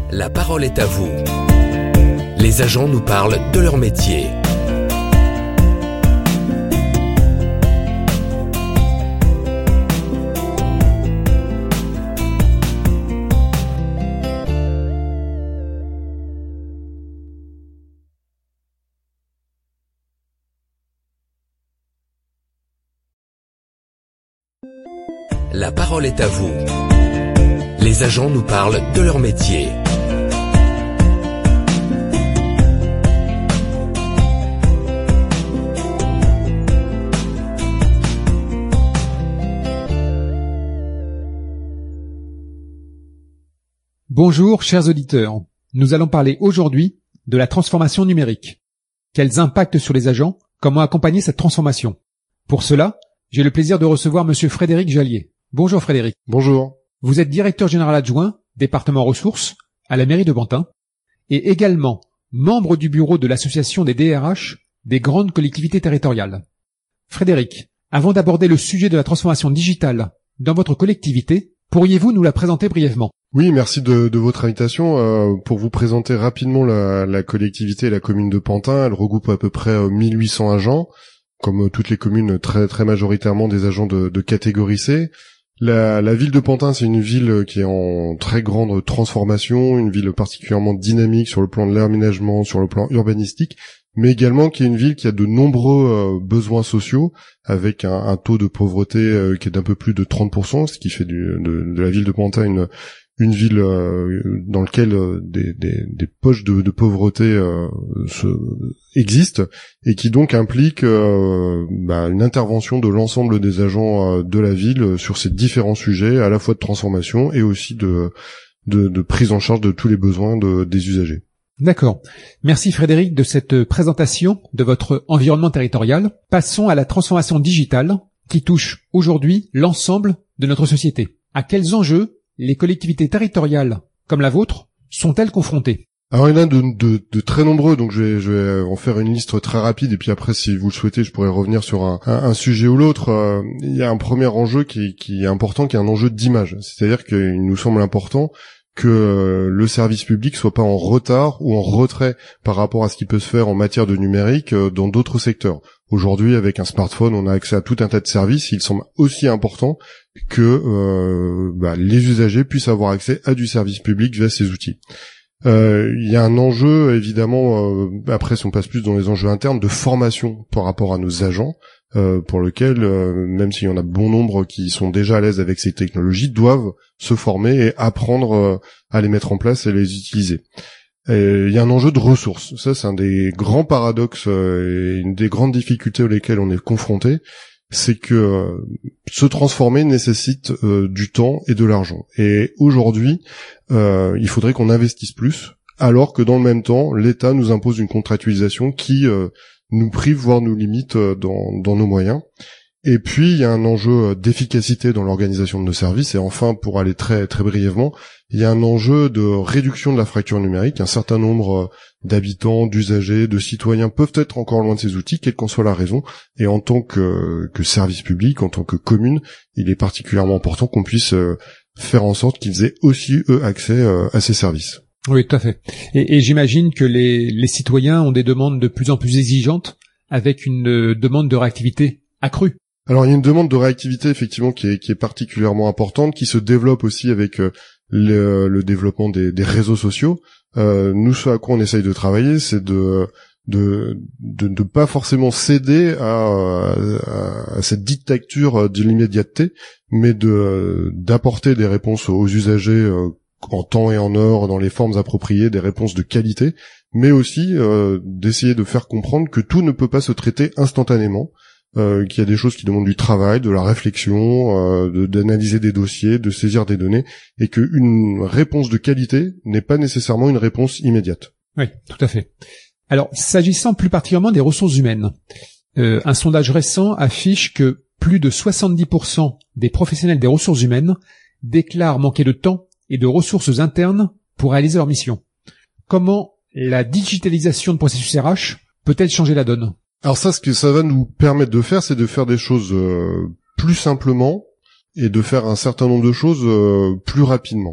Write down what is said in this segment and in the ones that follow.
La parole est à vous. Les agents nous parlent de leur métier. La parole est à vous. Les agents nous parlent de leur métier. Bonjour chers auditeurs, nous allons parler aujourd'hui de la transformation numérique. Quels impacts sur les agents? Comment accompagner cette transformation? Pour cela, j'ai le plaisir de recevoir monsieur Frédéric Jallier. Bonjour Frédéric. Bonjour. Vous êtes directeur général adjoint, département ressources, à la mairie de Pantin, et également membre du bureau de l'association des DRH des grandes collectivités territoriales. Frédéric, avant d'aborder le sujet de la transformation digitale dans votre collectivité, pourriez-vous nous la présenter brièvement? Oui, merci de votre invitation. Pour vous présenter rapidement la collectivité et la commune de Pantin, elle regroupe à peu près 1800 agents, comme toutes les communes très très majoritairement des agents de catégorie C. La ville de Pantin, c'est une ville qui est en très grande transformation, une ville particulièrement dynamique sur le plan de l'aménagement, sur le plan urbanistique, mais également qui est une ville qui a de nombreux besoins sociaux, avec un taux de pauvreté qui est d'un peu plus de 30%, ce qui fait de la ville de Pantin une ville dans laquelle des poches de pauvreté existent, et qui donc implique une intervention de l'ensemble des agents de la ville sur ces différents sujets, à la fois de transformation et aussi de prise en charge de tous les besoins des usagers. D'accord. Merci Frédéric de cette présentation de votre environnement territorial. Passons à la transformation digitale qui touche aujourd'hui l'ensemble de notre société. À quels enjeux les collectivités territoriales, comme la vôtre, sont-elles confrontées? Alors il y en a de très nombreux, donc je vais en faire une liste très rapide, et puis après, si vous le souhaitez, je pourrais revenir sur un sujet ou l'autre. Il y a un premier enjeu qui est important, qui est un enjeu d'image. C'est-à-dire qu'il nous semble important que le service public soit pas en retard ou en retrait par rapport à ce qui peut se faire en matière de numérique dans d'autres secteurs. Aujourd'hui, avec un smartphone, on a accès à tout un tas de services. Il semble aussi important que les usagers puissent avoir accès à du service public via ces outils. Il y a un enjeu, évidemment, après si on passe plus dans les enjeux internes, de formation par rapport à nos agents, pour lequel, même s'il y en a bon nombre qui sont déjà à l'aise avec ces technologies, doivent se former et apprendre à les mettre en place et les utiliser. Il y a un enjeu de ressources. Ça, c'est un des grands paradoxes et une des grandes difficultés auxquelles on est confronté. C'est que se transformer nécessite du temps et de l'argent. Et aujourd'hui, il faudrait qu'on investisse plus, alors que dans le même temps, l'État nous impose une contractualisation qui nous prive, voire nous limite dans nos moyens. Et puis, il y a un enjeu d'efficacité dans l'organisation de nos services. Et enfin, pour aller très très brièvement, il y a un enjeu de réduction de la fracture numérique. Un certain nombre d'habitants, d'usagers, de citoyens peuvent être encore loin de ces outils, quelle qu'en soit la raison. Et en tant que service public, en tant que commune, il est particulièrement important qu'on puisse faire en sorte qu'ils aient aussi, eux, accès à ces services. Oui, tout à fait. Et j'imagine que les citoyens ont des demandes de plus en plus exigeantes, avec une demande de réactivité accrue. Alors il y a une demande de réactivité effectivement qui est particulièrement importante, qui se développe aussi avec le développement des réseaux sociaux. Nous, ce à quoi on essaye de travailler, c'est de pas forcément céder à cette dictature de l'immédiateté, mais d'apporter des réponses aux usagers en temps et en heure, dans les formes appropriées, des réponses de qualité, mais aussi d'essayer de faire comprendre que tout ne peut pas se traiter instantanément. Qu'il y a des choses qui demandent du travail, de la réflexion, d'analyser des dossiers, de saisir des données, et qu'une réponse de qualité n'est pas nécessairement une réponse immédiate. Oui, tout à fait. Alors, s'agissant plus particulièrement des ressources humaines, un sondage récent affiche que plus de 70% des professionnels des ressources humaines déclarent manquer de temps et de ressources internes pour réaliser leur mission. Comment la digitalisation de processus RH peut-elle changer la donne? Alors ça, ce que ça va nous permettre de faire, c'est de faire des choses plus simplement et de faire un certain nombre de choses plus rapidement.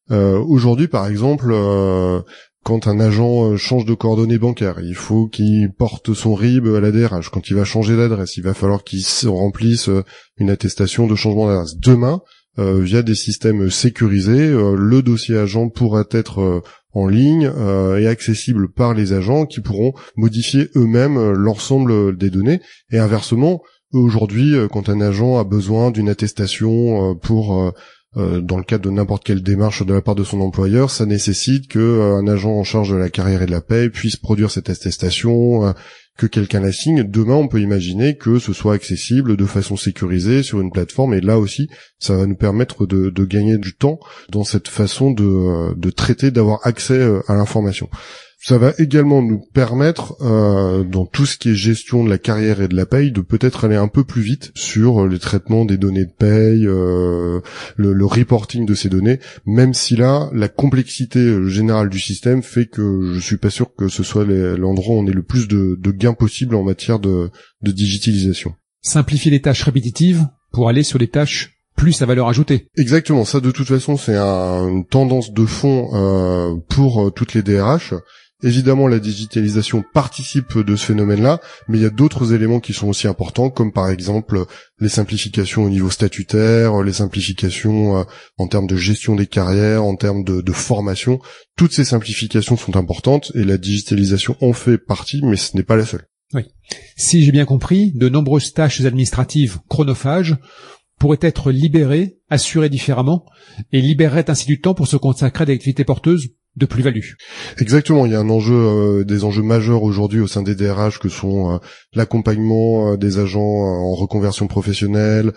Aujourd'hui, par exemple, quand un agent change de coordonnées bancaires, il faut qu'il porte son RIB à la DRH. Quand il va changer d'adresse, il va falloir qu'il remplisse une attestation de changement d'adresse. Demain, via des systèmes sécurisés, le dossier agent pourra être en ligne et accessible par les agents qui pourront modifier eux-mêmes l'ensemble des données. Et inversement, aujourd'hui, quand un agent a besoin d'une attestation pour dans le cadre de n'importe quelle démarche de la part de son employeur, ça nécessite que un agent en charge de la carrière et de la paie puisse produire cette attestation, que quelqu'un la signe. Demain, on peut imaginer que ce soit accessible de façon sécurisée sur une plateforme, et là aussi, ça va nous permettre de gagner du temps dans cette façon de traiter, d'avoir accès à l'information. Ça va également nous permettre, dans tout ce qui est gestion de la carrière et de la paye, de peut-être aller un peu plus vite sur les traitements des données de paye, le reporting de ces données, même si là, la complexité générale du système fait que je suis pas sûr que ce soit l'endroit où on ait le plus de gains possibles en matière de digitalisation. Simplifier les tâches répétitives pour aller sur les tâches plus à valeur ajoutée. Exactement, ça de toute façon c'est une tendance de fond pour toutes les DRH. Évidemment, la digitalisation participe de ce phénomène-là, mais il y a d'autres éléments qui sont aussi importants, comme par exemple les simplifications au niveau statutaire, les simplifications en termes de gestion des carrières, en termes de formation. Toutes ces simplifications sont importantes et la digitalisation en fait partie, mais ce n'est pas la seule. Oui. Si j'ai bien compris, de nombreuses tâches administratives chronophages pourraient être libérées, assurées différemment, et libéreraient ainsi du temps pour se consacrer à des activités porteuses de plus-value. Exactement, il y a un enjeu, des enjeux majeurs aujourd'hui au sein des DRH que sont l'accompagnement des agents en reconversion professionnelle,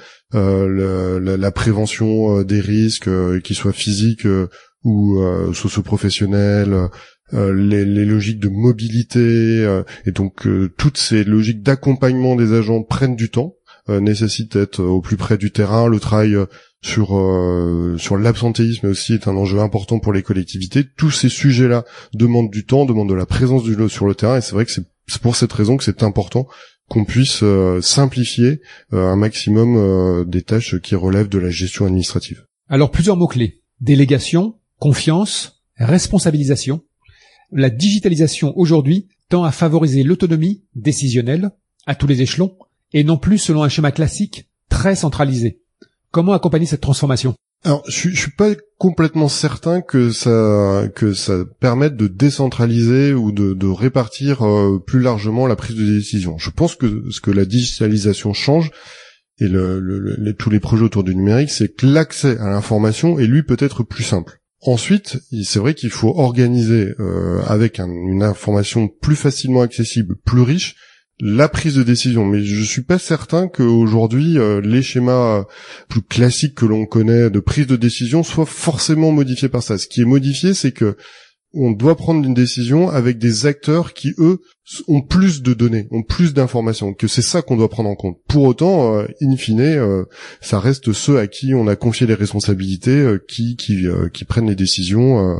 la prévention des risques, qu'ils soient physiques ou socio-professionnels, les logiques de mobilité, et donc toutes ces logiques d'accompagnement des agents prennent du temps, nécessitent d'être au plus près du terrain. Le travail sur l'absentéisme aussi est un enjeu important pour les collectivités. Tous ces sujets-là demandent du temps, demandent de la présence sur le terrain, et c'est vrai que c'est pour cette raison que c'est important qu'on puisse simplifier un maximum des tâches qui relèvent de la gestion administrative. Alors plusieurs mots-clés: délégation, confiance, responsabilisation. La digitalisation aujourd'hui tend à favoriser l'autonomie décisionnelle à tous les échelons et non plus selon un schéma classique très centralisé. Comment accompagner cette transformation ? Alors, je suis pas complètement certain que ça permette de décentraliser ou de répartir plus largement la prise de décision. Je pense que ce que la digitalisation change et tous les projets autour du numérique, c'est que l'accès à l'information est lui peut-être plus simple. Ensuite, c'est vrai qu'il faut organiser avec une information plus facilement accessible, plus riche, la prise de décision. Mais je suis pas certain qu'aujourd'hui les schémas plus classiques que l'on connaît de prise de décision soient forcément modifiés par ça. Ce qui est modifié, c'est que on doit prendre une décision avec des acteurs qui, eux, ont plus de données, ont plus d'informations, que c'est ça qu'on doit prendre en compte. Pour autant, in fine, ça reste ceux à qui on a confié les responsabilités qui prennent les décisions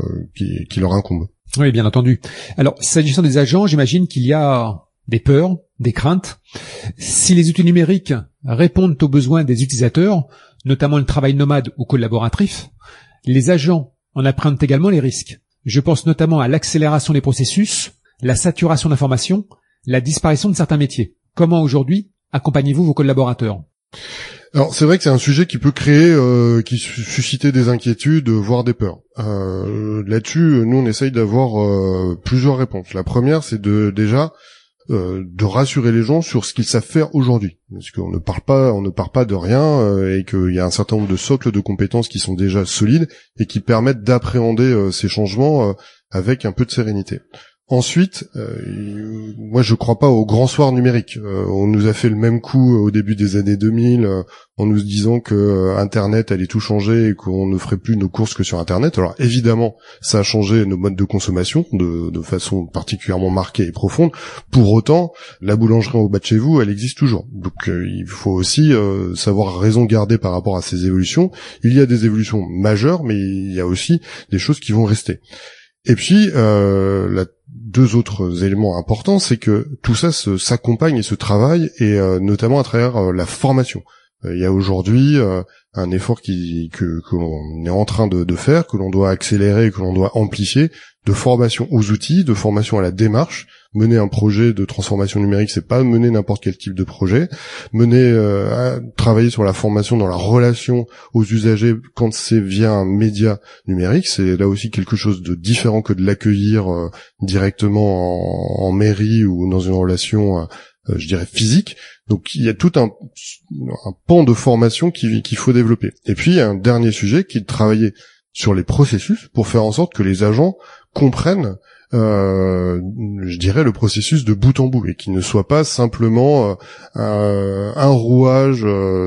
qui leur incombent. Oui, bien entendu. Alors, s'agissant des agents, j'imagine qu'il y a des peurs, des craintes. Si les outils numériques répondent aux besoins des utilisateurs, notamment le travail nomade ou collaboratif, les agents en appréhendent également les risques. Je pense notamment à l'accélération des processus, la saturation d'informations, la disparition de certains métiers. Comment aujourd'hui accompagnez-vous vos collaborateurs ? Alors c'est vrai que c'est un sujet qui peut créer, qui susciter des inquiétudes, voire des peurs. Là-dessus, nous on essaye d'avoir plusieurs réponses. La première, c'est de rassurer les gens sur ce qu'ils savent faire aujourd'hui, parce qu'on ne part pas de rien, et qu'il y a un certain nombre de socles de compétences qui sont déjà solides et qui permettent d'appréhender ces changements avec un peu de sérénité. Ensuite, moi je crois pas au grand soir numérique. On nous a fait le même coup au début des années 2000 en nous disant que Internet allait tout changer et qu'on ne ferait plus nos courses que sur Internet. Alors évidemment, ça a changé nos modes de consommation de façon particulièrement marquée et profonde. Pour autant, la boulangerie en bas de chez vous, elle existe toujours. Donc il faut aussi savoir raison garder par rapport à ces évolutions. Il y a des évolutions majeures, mais il y a aussi des choses qui vont rester. Et puis, deux autres éléments importants, c'est que tout ça s'accompagne et se travaille, et notamment à travers la formation. Il y a aujourd'hui un effort que l'on est en train de faire, que l'on doit accélérer, que l'on doit amplifier, de formation aux outils, de formation à la démarche. Mener un projet de transformation numérique, c'est pas mener n'importe quel type de projet. Travailler sur la formation dans la relation aux usagers quand c'est via un média numérique, c'est là aussi quelque chose de différent que de l'accueillir directement en mairie ou dans une relation je dirais physique. Donc il y a tout un pan de formation qu'il faut développer. Et puis il y a un dernier sujet qui est de travailler sur les processus pour faire en sorte que les agents comprennent je dirais le processus de bout en bout et qu'il ne soit pas simplement un rouage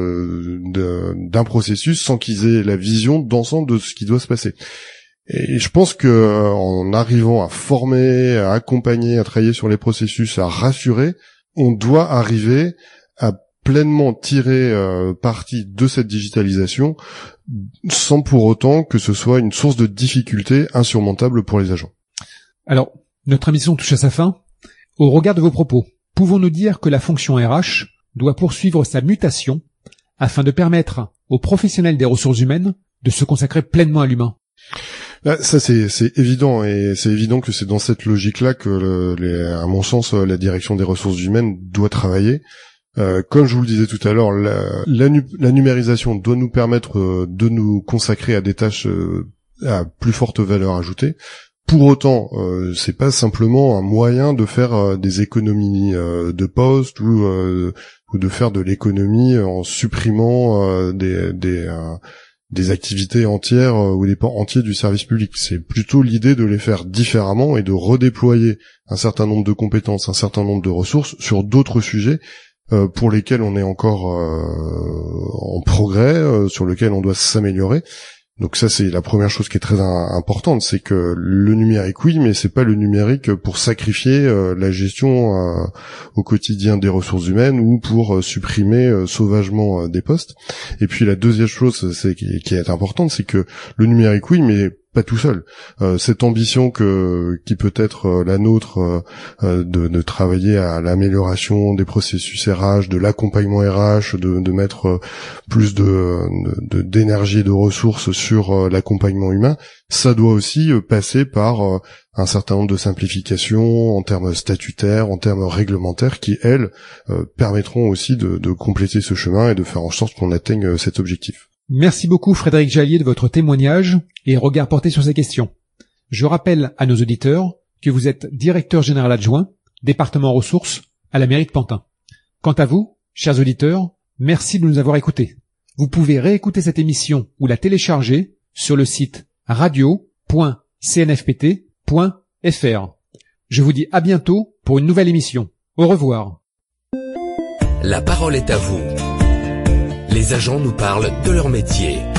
d'un processus sans qu'ils aient la vision d'ensemble de ce qui doit se passer. Et je pense que en arrivant à former, à accompagner, à travailler sur les processus, à rassurer, on doit arriver à pleinement tirer parti de cette digitalisation sans pour autant que ce soit une source de difficulté insurmontable pour les agents. Alors, notre émission touche à sa fin. Au regard de vos propos, pouvons-nous dire que la fonction RH doit poursuivre sa mutation afin de permettre aux professionnels des ressources humaines de se consacrer pleinement à l'humain? Ça c'est évident, et c'est évident que c'est dans cette logique-là que, à mon sens, la direction des ressources humaines doit travailler. Comme je vous le disais tout à l'heure, la numérisation doit nous permettre de nous consacrer à des tâches à plus forte valeur ajoutée. Pour autant, c'est pas simplement un moyen de faire des économies de postes ou de faire de l'économie en supprimant des activités entières ou des pans entiers du service public. C'est plutôt l'idée de les faire différemment et de redéployer un certain nombre de compétences, un certain nombre de ressources sur d'autres sujets pour lesquels on est encore en progrès, sur lesquels on doit s'améliorer. Donc ça, c'est la première chose qui est très importante, c'est que le numérique, oui, mais c'est pas le numérique pour sacrifier la gestion au quotidien des ressources humaines ou pour supprimer sauvagement des postes. Et puis la deuxième chose qui est importante, c'est que le numérique, oui, mais pas tout seul. Cette ambition qui peut être la nôtre de travailler à l'amélioration des processus RH, de l'accompagnement RH, de mettre plus d'énergie et de ressources sur l'accompagnement humain, ça doit aussi passer par un certain nombre de simplifications en termes statutaires, en termes réglementaires, qui, elles, permettront aussi de compléter ce chemin et de faire en sorte qu'on atteigne cet objectif. Merci beaucoup Frédéric Jallier de votre témoignage et regard porté sur ces questions. Je rappelle à nos auditeurs que vous êtes directeur général adjoint, département ressources, à la mairie de Pantin. Quant à vous, chers auditeurs, merci de nous avoir écoutés. Vous pouvez réécouter cette émission ou la télécharger sur le site radio.cnfpt.fr. Je vous dis à bientôt pour une nouvelle émission. Au revoir. La parole est à vous. Les agents nous parlent de leur métier.